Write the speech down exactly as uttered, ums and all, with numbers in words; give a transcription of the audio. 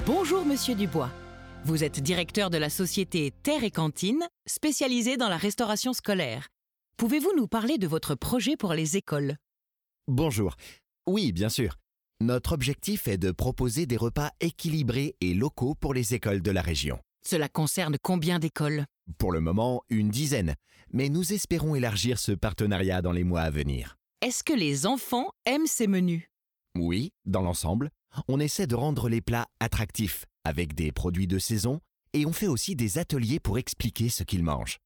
Bonjour Monsieur Dubois. Vous êtes directeur de la société Terre et Cantine, spécialisée dans la restauration scolaire. Pouvez-vous nous parler de votre projet pour les écoles ? Bonjour. Oui, bien sûr. Notre objectif est de proposer des repas équilibrés et locaux pour les écoles de la région. Cela concerne combien d'écoles ? Pour le moment, une dizaine, mais nous espérons élargir ce partenariat dans les mois à venir. Est-ce que les enfants aiment ces menus ? Oui, dans l'ensemble, on essaie de rendre les plats attractifs, avec des produits de saison, et on fait aussi des ateliers pour expliquer ce qu'ils mangent.